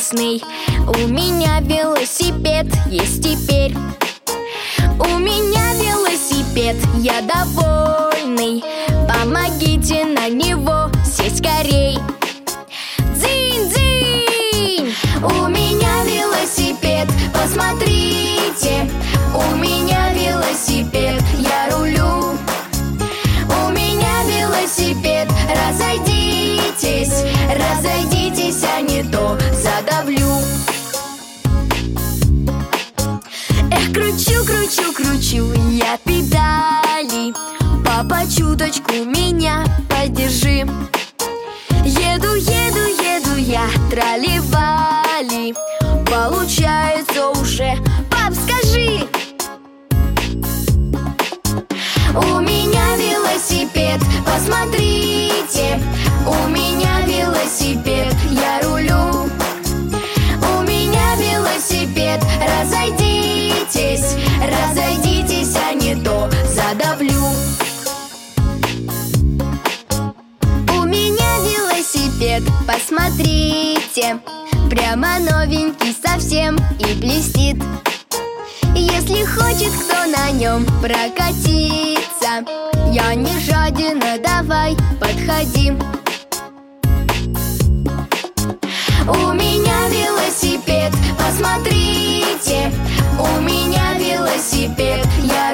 вкусный. У меня велосипед есть теперь. У меня велосипед, я довольный. Помогите на него сесть скорей. Дзынь-дзынь! У меня велосипед, посмотрите. У меня велосипед, я рулю. У меня велосипед, разойдитесь, разойдитесь, а не то задавлю. Эх, кручу, кручу, кручу я педали. Папа, чуточку меня поддержи. Еду, еду, еду я, трали-вали. Получается уже, пап, скажи. У меня велосипед, посмотрите. У меня велосипед, я рулю. У меня велосипед, разойдитесь, разойдитесь, а не то задавлю. У меня велосипед, посмотрите. Прямо новенький совсем и блестит. Если хочет кто на нем прокатиться, я не жадина, давай, подходи. У меня велосипед, посмотрите. У меня велосипед, я